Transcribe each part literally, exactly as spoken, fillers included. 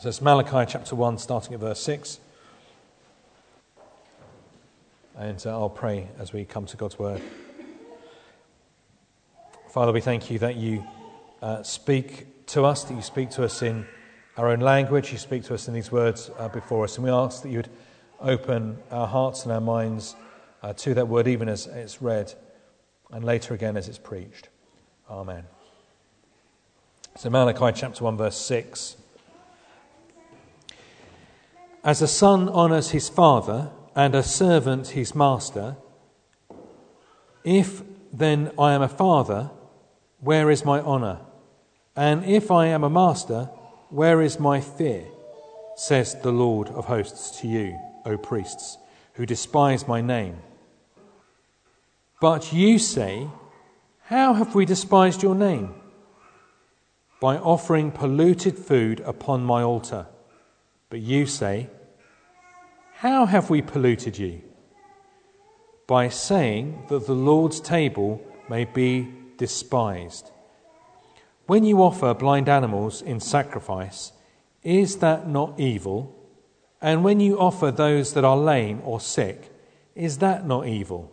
So it's Malachi chapter one, starting at verse six. And uh, I'll pray as we come to God's word. Father, we thank you that you uh, speak to us, that you speak to us in our own language, you speak to us in these words uh, before us. And we ask that you would open our hearts and our minds uh, to that word, even as it's read, and later again as it's preached. Amen. So Malachi chapter one, verse six. As a son honours his father, and a servant his master, if then I am a father, where is my honour? And if I am a master, where is my fear? Says the Lord of hosts to you, O priests, who despise my name. But you say, how have we despised your name? By offering polluted food upon my altar. But you say, how have we polluted you? By saying that the Lord's table may be despised. When you offer blind animals in sacrifice, is that not evil? And when you offer those that are lame or sick, is that not evil?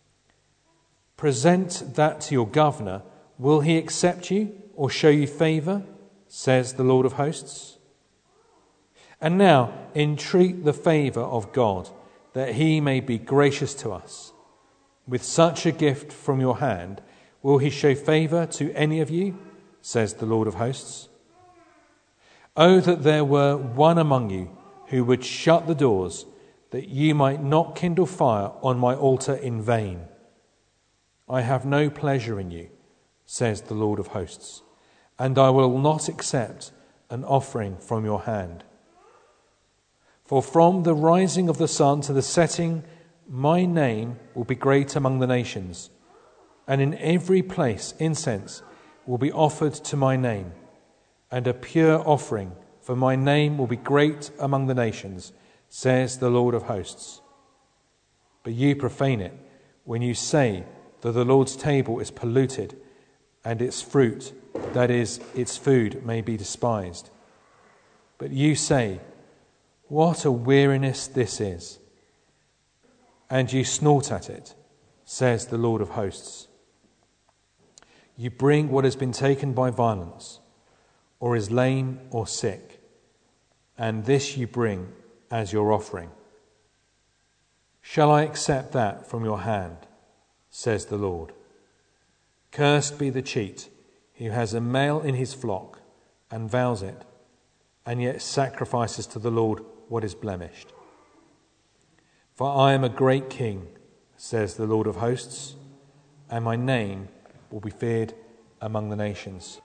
Present that to your governor. Will he accept you or show you favour? Says the Lord of hosts. And now entreat the favour of God, that he may be gracious to us. With such a gift from your hand, will he show favour to any of you? Says the Lord of hosts. Oh, that there were one among you who would shut the doors, that you might not kindle fire on my altar in vain. I have no pleasure in you, says the Lord of hosts, and I will not accept an offering from your hand. For from the rising of the sun to the setting, my name will be great among the nations, and in every place incense will be offered to my name, and a pure offering, for my name will be great among the nations, says the Lord of hosts. But you profane it when you say that the Lord's table is polluted, and its fruit, that is, its food, may be despised. But you say, what a weariness this is! And you snort at it, says the Lord of hosts. You bring what has been taken by violence, or is lame or sick, and this you bring as your offering. Shall I accept that from your hand, says the Lord? Cursed be the cheat who has a male in his flock and vows it, and yet sacrifices to the Lord what is blemished. For I am a great king, says the Lord of hosts, and my name will be feared among the nations.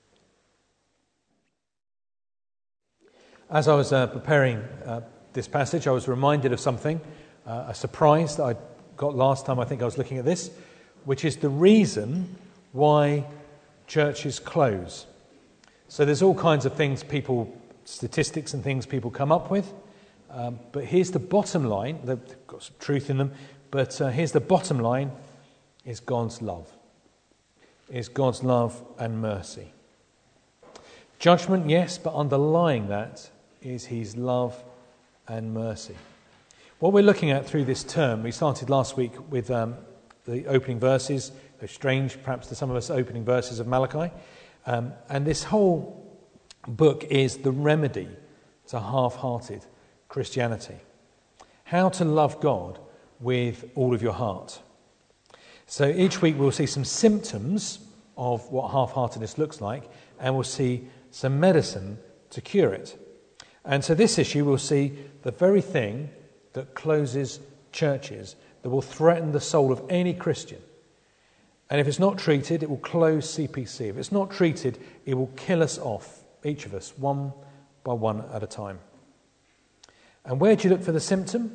As I was uh, preparing uh, this passage, I was reminded of something, uh, a surprise that I got last time I think I was looking at this, which is the reason why churches close. So there's all kinds of things people, statistics and things people come up with, um, but here's the bottom line. They've got some truth in them, but uh, here's the bottom line, is God's love. Is God's love and mercy. Judgment, yes, but underlying that is his love and mercy. What we're looking at through this term, we started last week with um, the opening verses, those strange, perhaps to some of us, opening verses of Malachi. Um, and this whole book is the remedy to half-hearted Christianity. How to love God with all of your heart. So each week we'll see some symptoms of what half-heartedness looks like, and we'll see some medicine to cure it. And so this issue we'll see the very thing that closes churches, that will threaten the soul of any Christian. And if it's not treated, it will close C P C. If it's not treated, it will kill us off, each of us, one by one at a time. And where do you look for the symptom?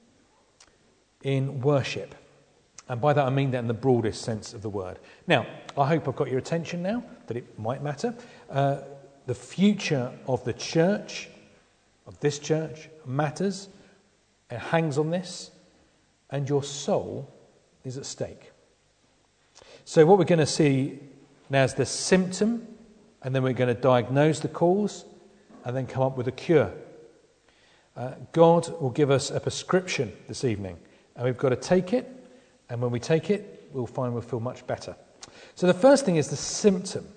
In worship. And by that I mean that in the broadest sense of the word. Now, I hope I've got your attention now, that it might matter. Uh, the future of the church, of this church, matters. It hangs on this. And your soul is at stake. So what we're going to see now is the symptom, and then we're going to diagnose the cause, and then come up with a cure. Uh, God will give us a prescription this evening, and we've got to take it, and when we take it, we'll find we'll feel much better. So the first thing is the symptom.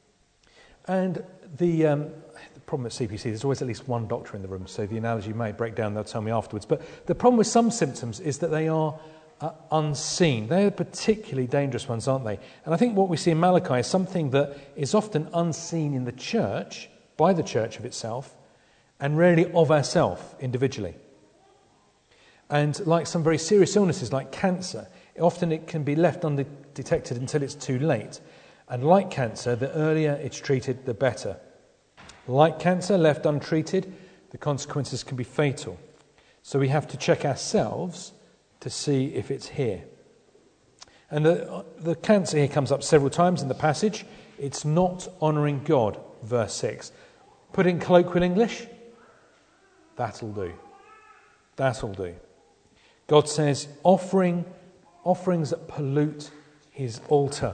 And the, um, the problem at C P C, there's always at least one doctor in the room, so the analogy may break down, they'll tell me afterwards. But the problem with some symptoms is that they are uh, unseen. They're particularly dangerous ones, aren't they? And I think what we see in Malachi is something that is often unseen in the church, by the church of itself, and rarely of ourselves individually. And like some very serious illnesses like cancer, often it can be left undetected until it's too late. And like cancer, the earlier it's treated, the better. Like cancer, left untreated, the consequences can be fatal. So we have to check ourselves to see if it's here. And the, the cancer here comes up several times in the passage. It's not honouring God, verse six. Put in colloquial English, that'll do. That'll do. God says, offering offerings that pollute his altar.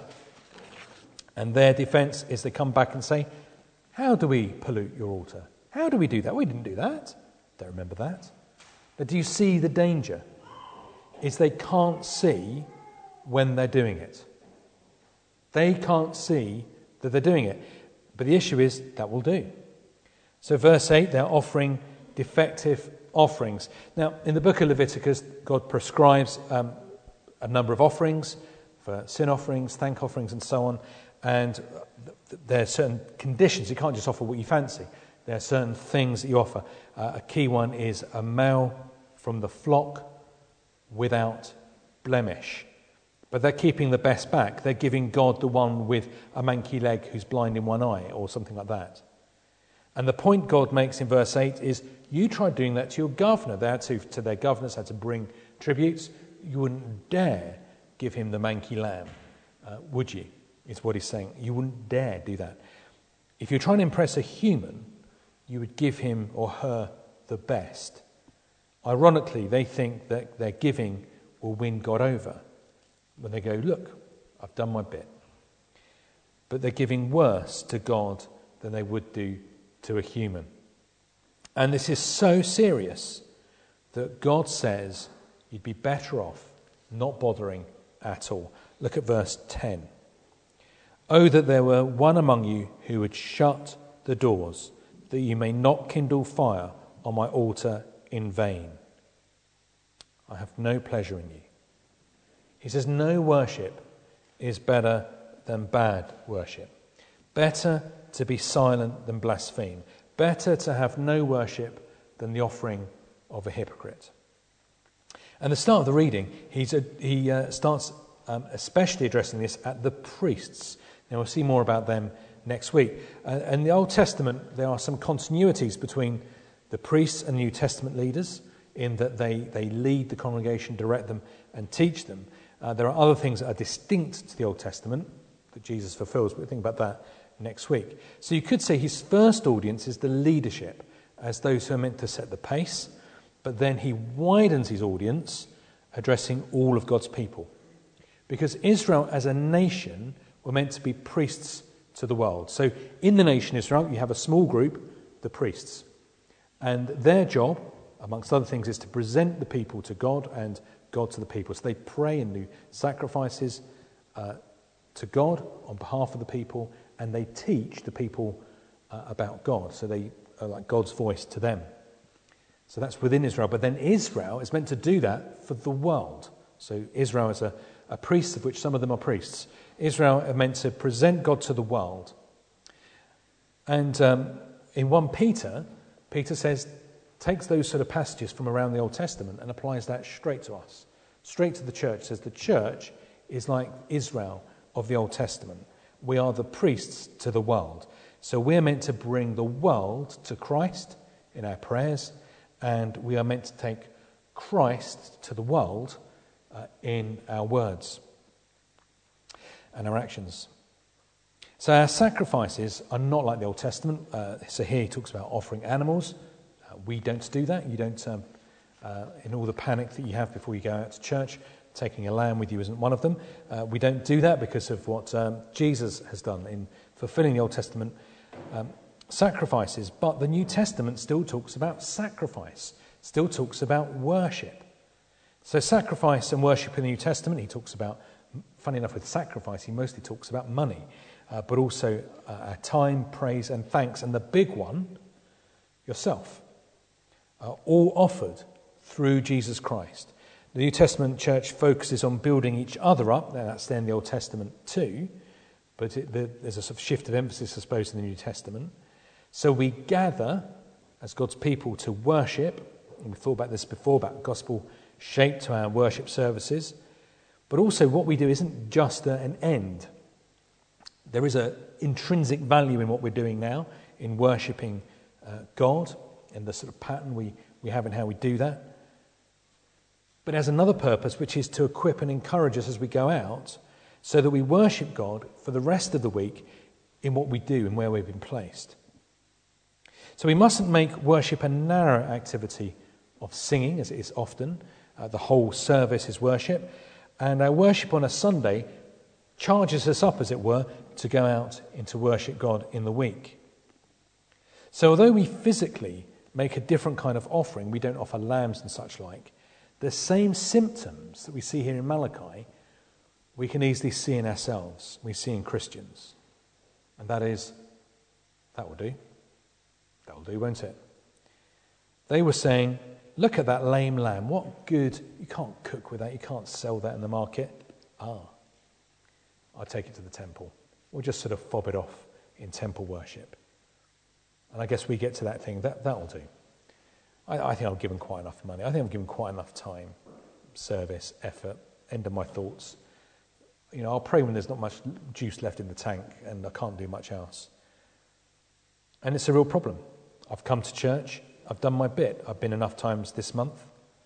And their defence is they come back and say, how do we pollute your altar? How do we do that? We didn't do that. Don't remember that. But do you see the danger? Is they can't see when they're doing it. They can't see that they're doing it. But the issue is, that will do. So verse eight, they're offering defective offerings. Now, in the book of Leviticus, God prescribes um, a number of offerings, for sin offerings, thank offerings, and so on. And there are certain conditions. You can't just offer what you fancy. There are certain things that you offer. Uh, a key one is a male from the flock without blemish. But they're keeping the best back. They're giving God the one with a manky leg who's blind in one eye, or something like that. And the point God makes in verse eight is, you try doing that to your governor. They had to, to their governors had to bring tributes. You wouldn't dare give him the manky lamb, uh, would you? Is what he's saying. You wouldn't dare do that. If you're trying to impress a human, you would give him or her the best. Ironically, they think that their giving will win God over. When they go, look, I've done my bit. But they're giving worse to God than they would do to a human. And this is so serious that God says you'd be better off not bothering at all. Look at verse ten. Oh, that there were one among you who would shut the doors, that you may not kindle fire on my altar in vain. I have no pleasure in you. He says no worship is better than bad worship. Better to be silent than blaspheme. Better to have no worship than the offering of a hypocrite. And the start of the reading, he's a, he uh, starts um, especially addressing this at the priests. Now we'll see more about them next week. Uh, in the Old Testament, there are some continuities between the priests and New Testament leaders in that they, they lead the congregation, direct them, and teach them. Uh, there are other things that are distinct to the Old Testament that Jesus fulfills, but we'll think about that next week. So you could say his first audience is the leadership, as those who are meant to set the pace, but then he widens his audience, addressing all of God's people. Because Israel as a nation were meant to be priests to the world. So in the nation Israel, you have a small group, the priests. And their job, amongst other things, is to present the people to God and God to the people. So they pray and do sacrifices uh, to God on behalf of the people, and they teach the people uh, about God. So they are like God's voice to them. So that's within Israel. But then Israel is meant to do that for the world. So Israel is a, a priest, of which some of them are priests. Israel are meant to present God to the world. And um, in First Peter, Peter says, takes those sort of passages from around the Old Testament and applies that straight to us, straight to the church. Says the church is like Israel of the Old Testament. We are the priests to the world. So we're meant to bring the world to Christ in our prayers, and we are meant to take Christ to the world uh, in our words and our actions. So our sacrifices are not like the Old Testament. Uh, so here he talks about offering animals. Uh, we don't do that. You don't, um, uh, in all the panic that you have before you go out to church, taking a lamb with you isn't one of them. Uh, we don't do that because of what um, Jesus has done in fulfilling the Old Testament um, sacrifices, but the New Testament still talks about sacrifice, still talks about worship. So sacrifice and worship in the New Testament, he talks about, funny enough with sacrifice, he mostly talks about money, uh, but also uh, time, praise and thanks, and the big one, yourself, uh, all offered through Jesus Christ. The New Testament church focuses on building each other up, that's there in the Old Testament too, but it, the, there's a sort of shift of emphasis, I suppose, in the New Testament. So we gather as God's people to worship, and we've thought about this before, about gospel shape to our worship services, but also what we do isn't just an end. There is an intrinsic value in what we're doing now, in worshipping uh, God, and the sort of pattern we, we have in how we do that. But it has another purpose, which is to equip and encourage us as we go out, so that we worship God for the rest of the week in what we do and where we've been placed. So we mustn't make worship a narrow activity of singing, as it is often. Uh, the whole service is worship. And our worship on a Sunday charges us up, as it were, to go out and to worship God in the week. So although we physically make a different kind of offering, we don't offer lambs and such like, the same symptoms that we see here in Malachi, we can easily see in ourselves, we see in Christians. And that is, that will do. That will do, won't it? They were saying, look at that lame lamb. What good. You can't cook with that. You can't sell that in the market. Ah, I'll take it to the temple. We'll just sort of fob it off in temple worship. And I guess we get to that thing. That, that'll do. I, I think I've given quite enough money. I think I've given quite enough time, service, effort, end of my thoughts. You know, I'll pray when there's not much juice left in the tank and I can't do much else. And it's a real problem. I've come to church. I've done my bit. I've been enough times this month.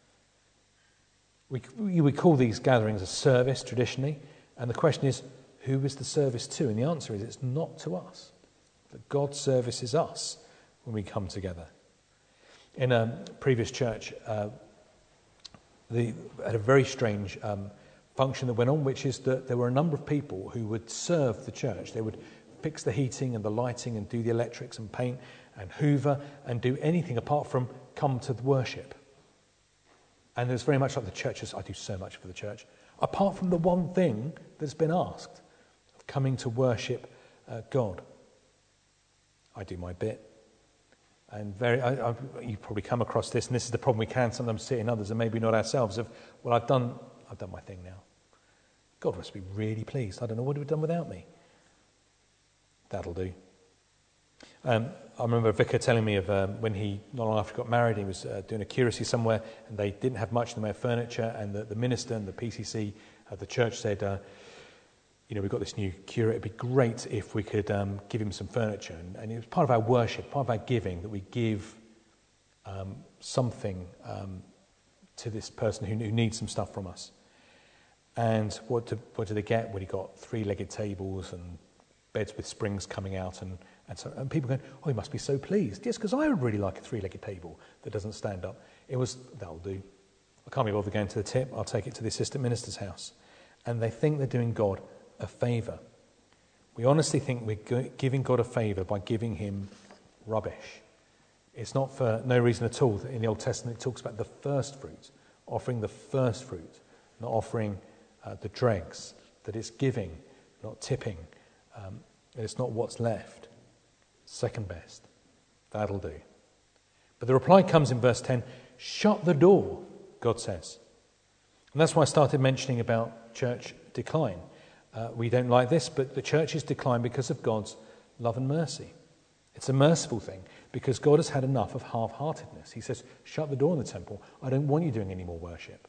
We, we call these gatherings a service traditionally. And the question is, who is the service to? And the answer is, it's not to us. That God services us when we come together. In a previous church, uh, they had a very strange um, function that went on, which is that there were a number of people who would serve the church. They would fix the heating and the lighting and do the electrics and paint and hoover and do anything apart from come to the worship. And it was very much like the churches. I do so much for the church, apart from the one thing that's been asked, of coming to worship uh, God. I do my bit. And very, I, I, you probably come across this, and this is the problem we can sometimes see in others, and maybe not ourselves, of, well, I've done, I've done my thing now. God must be really pleased. I don't know, what have you done without me? That'll do. Um, I remember a vicar telling me of um, when he, not long after he got married, he was uh, doing a curacy somewhere, and they didn't have much in the way of furniture, and the, the minister and the P C C of the church said, uh, you know, we've got this new curate, it'd be great if we could um, give him some furniture. And, and it was part of our worship, part of our giving, that we give um, something um, to this person who, who needs some stuff from us. And what did, what did they get? Well, he got three-legged tables and beds with springs coming out, and, and so and people going, oh, he must be so pleased. Yes, because I would really like a three-legged table that doesn't stand up. It was, that'll do. I can't be bothered going to the tip. I'll take it to the assistant minister's house. And they think they're doing God a favour. We honestly think we're giving God a favour by giving him rubbish. It's not for no reason at all. In the Old Testament, it talks about the first fruit, offering the first fruit, not offering uh, the dregs, that it's giving, not tipping. Um, it's not what's left. Second best. That'll do. But the reply comes in verse ten. Shut the door, God says. And that's why I started mentioning about church decline. Uh, we don't like this, but the church is declined because of God's love and mercy. It's a merciful thing because God has had enough of half-heartedness. He says, shut the door in the temple. I don't want you doing any more worship.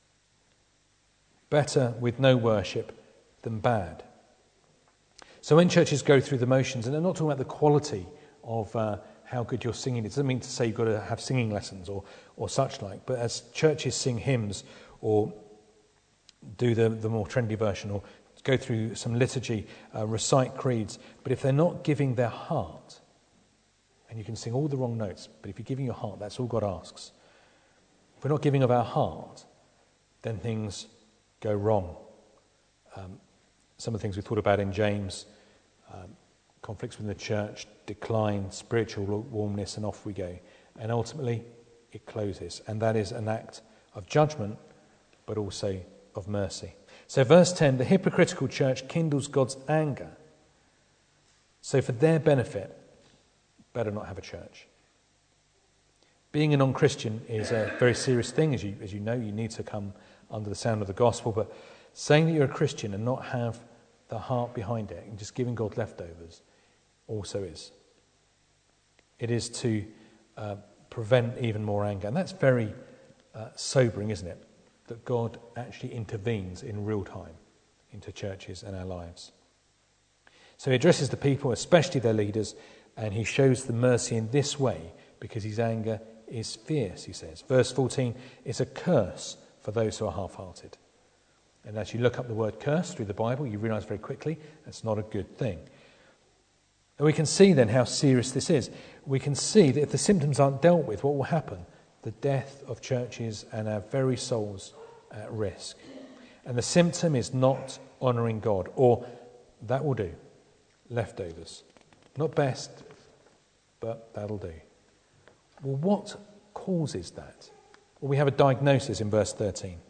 Better with no worship than bad. So when churches go through the motions, and I'm not talking about the quality of uh, how good you're singing, it doesn't mean to say you've got to have singing lessons or, or such like, but as churches sing hymns or do the, the more trendy version or go through some liturgy, uh, recite creeds, but if they're not giving their heart, and you can sing all the wrong notes, but if you're giving your heart, that's all God asks. If we're not giving of our heart, then things go wrong. Um, some of the things we thought about in James, um, conflicts within the church, decline, spiritual warmness, and off we go. And ultimately, it closes. And that is an act of judgment, but also of mercy. So verse ten, the hypocritical church kindles God's anger. So for their benefit, better not have a church. Being a non-Christian is a very serious thing, as you, as you know. You need to come under the sound of the gospel. But saying that you're a Christian and not have the heart behind it and just giving God leftovers also is. It is to uh, prevent even more anger. And that's very uh, sobering, isn't it? That God actually intervenes in real time into churches and our lives. So he addresses the people, especially their leaders, and he shows the mercy in this way because his anger is fierce, he says. Verse fourteen, it's a curse for those who are half-hearted. And as you look up the word curse through the Bible, you realise very quickly that's not a good thing. And we can see then how serious this is. We can see that if the symptoms aren't dealt with, what will happen? The death of churches and our very souls at risk. And the symptom is not honouring God, or that will do, leftovers. Not best, but that'll do. Well, what causes that? Well, we have a diagnosis in verse thirteen.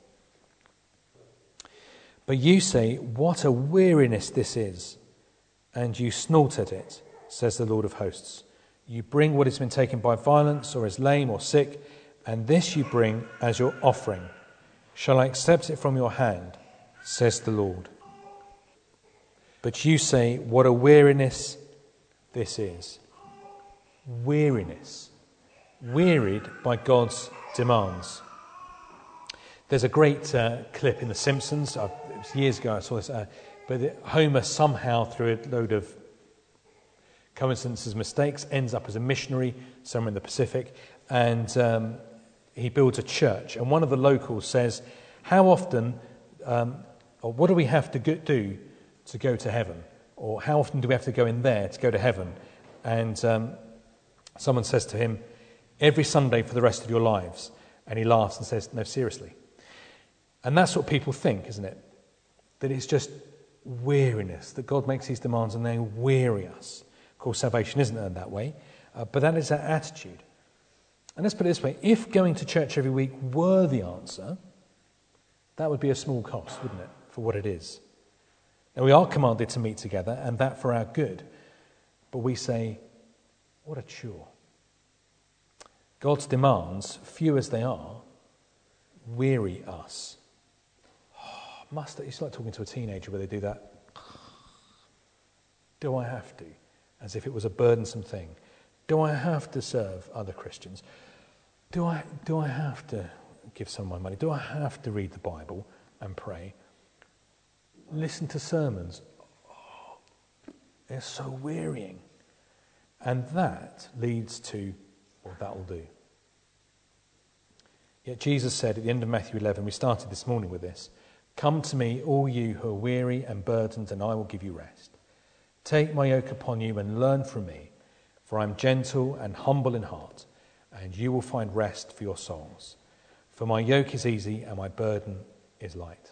But you say, what a weariness this is, and you snort at it, says the Lord of hosts. You bring what has been taken by violence, or is lame or sick, and this you bring as your offering. Shall I accept it from your hand, says the Lord. But you say, what a weariness this is. Weariness. Wearied by God's demands. There's a great uh, clip in The Simpsons. Uh, it was years ago I saw this. Uh, but Homer somehow, through a load of coincidences, mistakes, ends up as a missionary somewhere in the Pacific, and um, he builds a church. And one of the locals says, "How often, um, or what do we have to go- do to go to heaven? Or how often do we have to go in there to go to heaven?" And um, someone says to him, "Every Sunday for the rest of your lives." And he laughs and says, "No, seriously." And that's what people think, isn't it? That it's just weariness, that God makes these demands and they weary us. Of course, salvation isn't earned that way, uh, but that is our attitude. And let's put it this way, if going to church every week were the answer, that would be a small cost, wouldn't it, for what it is. Now, we are commanded to meet together, and that for our good. But we say, what a chore. God's demands, few as they are, weary us. Oh, must I? It's like talking to a teenager where they do that. Do I have to? As if it was a burdensome thing. Do I have to serve other Christians? Do I, do I have to give some of my money? Do I have to read the Bible and pray? Listen to sermons. Oh, they're so wearying. And that leads to, well, that'll do. Yet Jesus said at the end of Matthew eleven, we started this morning with this, "Come to me, all you who are weary and burdened, and I will give you rest. Take my yoke upon you and learn from me, for I am gentle and humble in heart, and you will find rest for your souls. For my yoke is easy and my burden is light."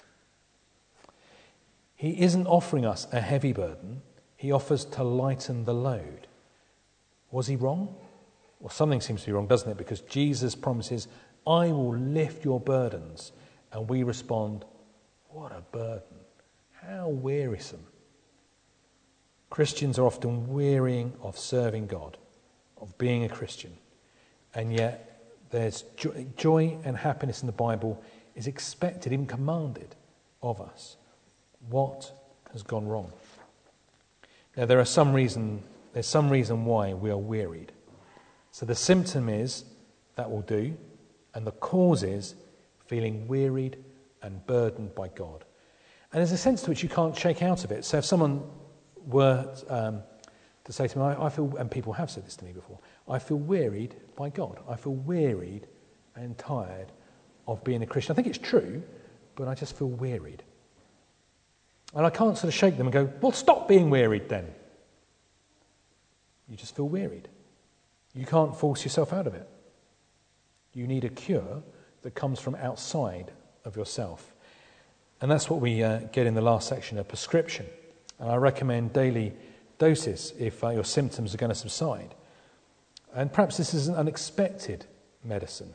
He isn't offering us a heavy burden. He offers to lighten the load. Was he wrong? Well, something seems to be wrong, doesn't it? Because Jesus promises, "I will lift your burdens." And we respond, what a burden. How wearisome. Christians are often wearying of serving God, of being a Christian. And yet there's joy, joy and happiness in the Bible is expected, even commanded of us. What has gone wrong? Now there are some reason, there's some reason why we are wearied. So the symptom is, that will do, and the cause is feeling wearied and burdened by God. And there's a sense to which you can't shake out of it. So if someone were um, to say to me, I, I feel, and people have said this to me before, I feel wearied by God. I feel wearied and tired of being a Christian. I think it's true, but I just feel wearied. And I can't sort of shake them and go, well, stop being wearied then. You just feel wearied. You can't force yourself out of it. You need a cure that comes from outside of yourself. And that's what we uh, get in the last section, a prescription. And I recommend daily doses if uh, your symptoms are going to subside. And perhaps this is an unexpected medicine.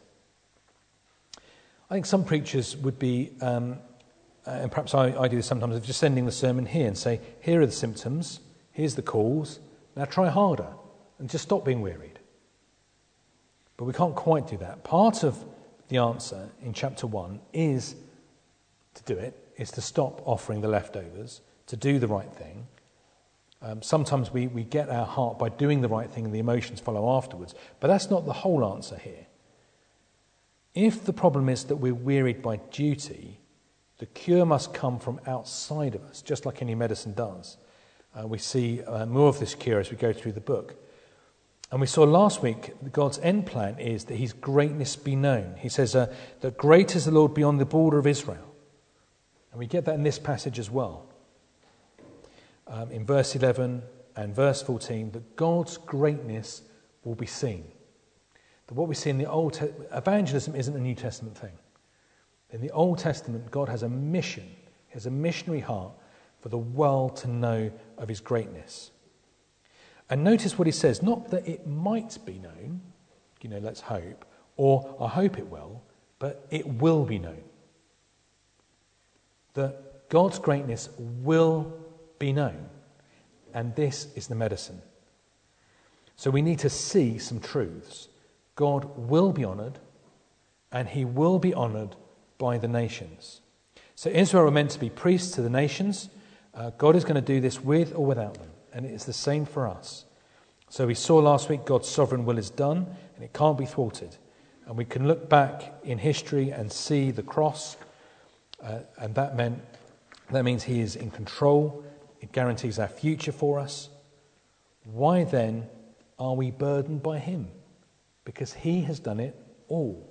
I think some preachers would be, um, and perhaps I, I do this sometimes, of just sending the sermon here and say, here are the symptoms, here's the cause, now try harder and just stop being wearied. But we can't quite do that. Part of the answer in chapter one is to do it, is to stop offering the leftovers, to do the right thing. Um, sometimes we, we get our heart by doing the right thing and the emotions follow afterwards. But that's not the whole answer here. If the problem is that we're wearied by duty, the cure must come from outside of us, just like any medicine does. Uh, we see uh, more of this cure as we go through the book. And we saw last week that God's end plan is that his greatness be known. He says uh, that great is the Lord beyond the border of Israel. And we get that in this passage as well. Um, in verse eleven and verse fourteen, that God's greatness will be seen. That what we see in the Old Testament, evangelism isn't a New Testament thing. In the Old Testament, God has a mission, he has a missionary heart for the world to know of his greatness. And notice what he says, not that it might be known, you know, let's hope, or I hope it will, but it will be known. That God's greatness will be known. And this is the medicine. So we need to see some truths. God will be honoured, and he will be honoured by the nations. So Israel are meant to be priests to the nations. Uh, God is going to do this with or without them. And it is the same for us. So we saw last week God's sovereign will is done, and it can't be thwarted. And we can look back in history and see the cross, uh, and that meant that means he is in control. It guarantees our future for us. Why then are we burdened by him? Because he has done it all.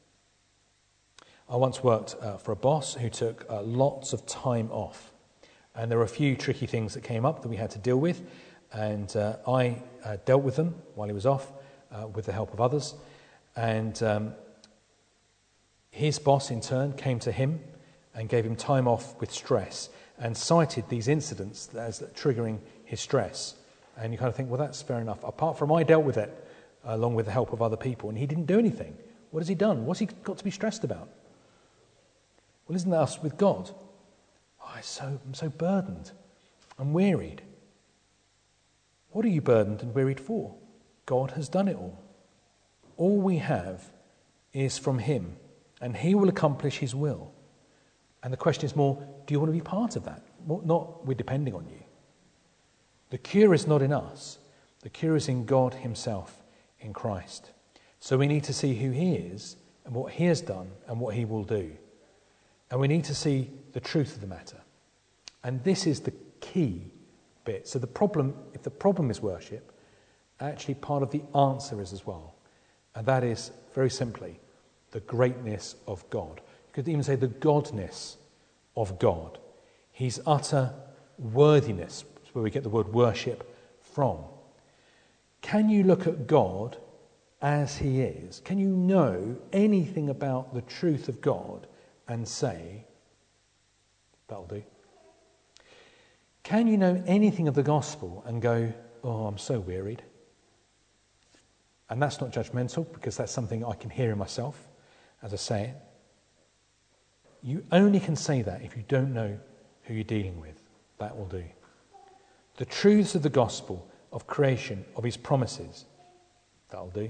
I once worked uh, for a boss who took uh, lots of time off. And there were a few tricky things that came up that we had to deal with. And uh, I uh, dealt with them while he was off uh, with the help of others. And um, his boss, in turn, came to him and gave him time off with stress and cited these incidents as triggering his stress. And you kind of think, well, that's fair enough. Apart from I dealt with it uh, along with the help of other people, and he didn't do anything. What has he done? What's he got to be stressed about? Well, isn't that us with God? Oh, I'm so, I'm so burdened. I'm wearied. What are you burdened and wearied for? God has done it all. All we have is from him, and he will accomplish his will. And the question is more, do you want to be part of that? Not we're depending on you. The cure is not in us. The cure is in God himself, in Christ. So we need to see who he is and what he has done and what he will do. And we need to see the truth of the matter. And this is the key bit. So the problem, if the problem is worship, actually part of the answer is as well. And that is, very simply, the greatness of God. You could even say the godness of God. His utter worthiness, is where we get the word worship from. Can you look at God as he is? Can you know anything about the truth of God and say, that'll do? Can you know anything of the gospel and go, oh, I'm so wearied? And that's not judgmental, because that's something I can hear in myself as I say it. You only can say that if you don't know who you're dealing with. That will do. The truths of the gospel, of creation, of his promises, that'll do.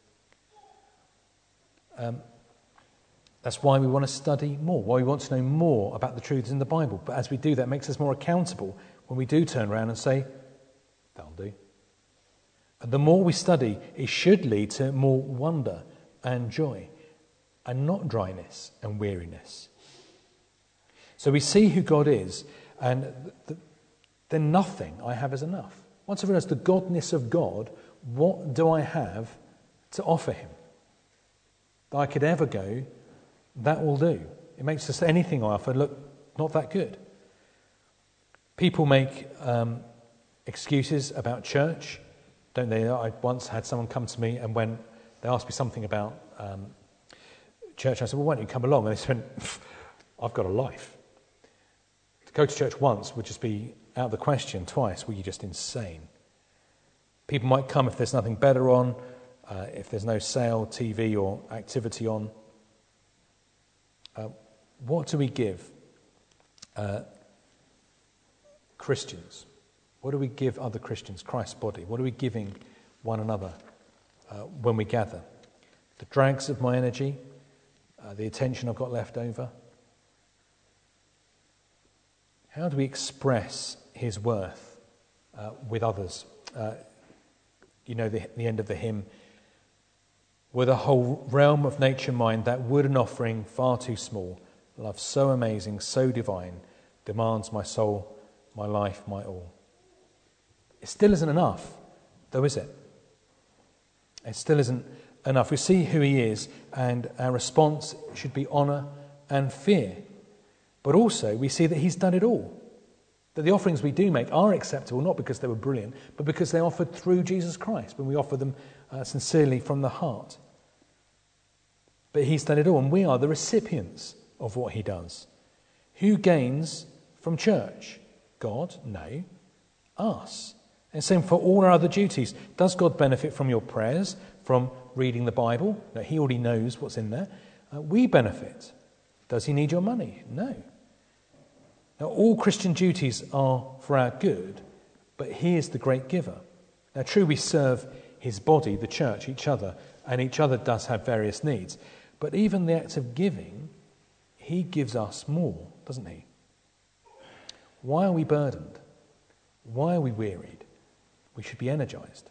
Um, that's why we want to study more, why we want to know more about the truths in the Bible. But as we do that, it makes us more accountable when we do turn around and say, that'll do. And the more we study, it should lead to more wonder and joy, and not dryness and weariness. So we see who God is, and the, then nothing I have is enough. Once I realize the godness of God, what do I have to offer him? That I could ever go, that will do. It makes just anything I offer look not that good. People make um, excuses about church, don't they? I once had someone come to me, and when they asked me something about um, church, I said, well, why don't you come along? And they said, I've got a life. To go to church once would just be out of the question twice. Well, you're just insane. People might come if there's nothing better on, uh, if there's no sale, T V or activity on. Uh, what do we give uh, Christians? What do we give other Christians, Christ's body? What are we giving one another uh, when we gather? The dregs of my energy, uh, the attention I've got left over. How do we express his worth uh, with others? Uh, you know, the, the end of the hymn, with a whole realm of nature mine, that wood and offering far too small, love so amazing, so divine, demands my soul, my life, my all. It still isn't enough, though, is it? It still isn't enough. We see who he is, and our response should be honour and fear. But also, we see that he's done it all. That the offerings we do make are acceptable, not because they were brilliant, but because they're offered through Jesus Christ, when we offer them uh, sincerely from the heart. But he's done it all, and we are the recipients of what he does. Who gains from church? God? No. Us. And same for all our other duties. Does God benefit from your prayers, from reading the Bible? No, he already knows what's in there. Uh, we benefit. Does he need your money? No. Now, all Christian duties are for our good, but he is the great giver. Now, true, we serve his body, the church, each other, and each other does have various needs. But even the act of giving, he gives us more, doesn't he? Why are we burdened? Why are we wearied? We should be energized.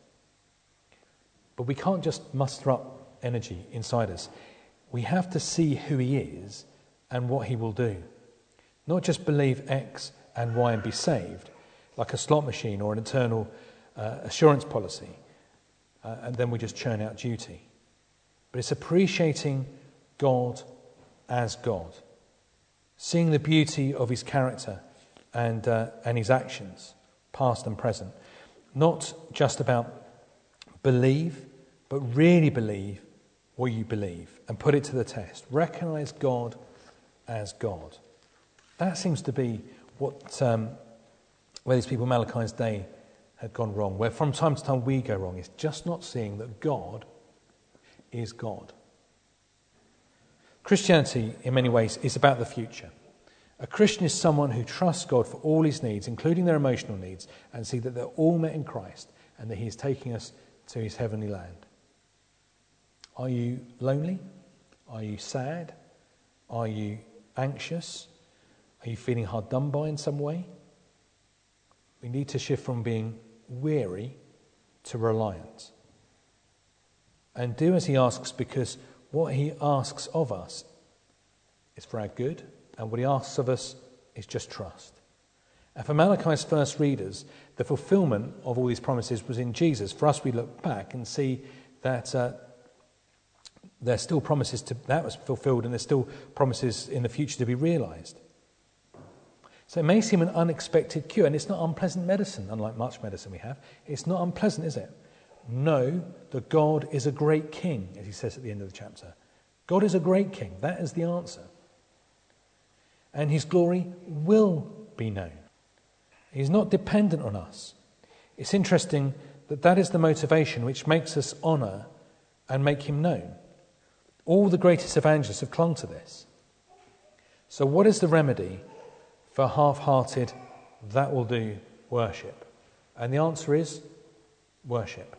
But we can't just muster up energy inside us. We have to see who he is and what he will do. Not just believe X and Y and be saved, like a slot machine or an eternal uh, assurance policy, uh, and then we just churn out duty. But it's appreciating God as God, seeing the beauty of his character and uh, and his actions, past and present. Not just about believe, but really believe what you believe and put it to the test. Recognize God as God. That seems to be what um, where these people Malachi's day had gone wrong, where from time to time we go wrong. It's just not seeing that God is God. Christianity, in many ways, is about the future. A Christian is someone who trusts God for all his needs, including their emotional needs, and see that they're all met in Christ and that he is taking us to his heavenly land. Are you lonely? Are you sad? Are you anxious? Are you feeling hard done by in some way? We need to shift from being weary to reliant. And do as he asks, because what he asks of us is for our good, and what he asks of us is just trust. And for Malachi's first readers, the fulfillment of all these promises was in Jesus. For us, we look back and see that uh, there's still promises to that was fulfilled, and there's still promises in the future to be realised. So it may seem an unexpected cure, and it's not unpleasant medicine, unlike much medicine we have. It's not unpleasant, is it? Know that God is a great king, as he says at the end of the chapter. God is a great king. That is the answer. And his glory will be known. He's not dependent on us. It's interesting that that is the motivation which makes us honour and make him known. All the greatest evangelists have clung to this. So what is the remedy for half-hearted, that will do worship? And the answer is worship.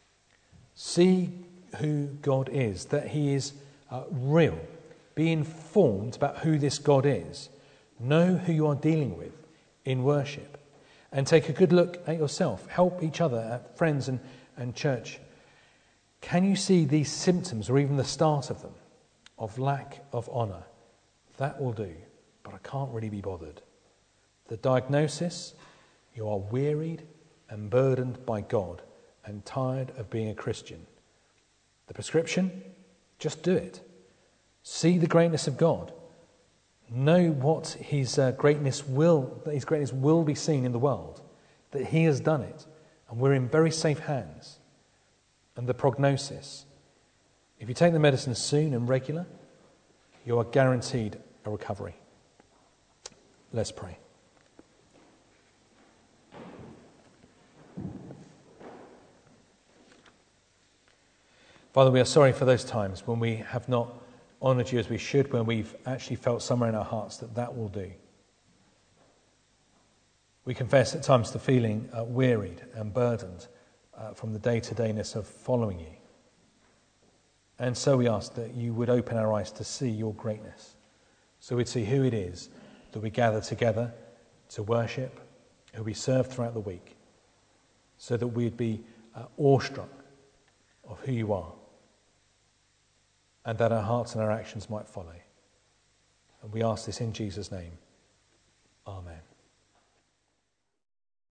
See who God is, that he is uh, real. Be informed about who this God is. Know who you are dealing with in worship. And take a good look at yourself. Help each other, uh, friends and, and church. Can you see these symptoms, or even the start of them, of lack of honour? That will do, but I can't really be bothered. The diagnosis: you are wearied and burdened by God and tired of being a Christian. The prescription: just do it. See the greatness of God. Know what his uh, greatness will, that his greatness will be seen in the world, that he has done it, and we're in very safe hands. And the prognosis: if you take the medicine soon and regular, you are guaranteed a recovery. Let's pray. Father, we are sorry for those times when we have not honoured you as we should, when we've actually felt somewhere in our hearts that that will do. We confess at times to feeling uh, wearied and burdened uh, from the day-to-dayness of following you. And so we ask that you would open our eyes to see your greatness, so we'd see who it is that we gather together to worship, who we serve throughout the week, so that we'd be uh, awestruck of who you are, and that our hearts and our actions might follow. And we ask this in Jesus' name. Amen.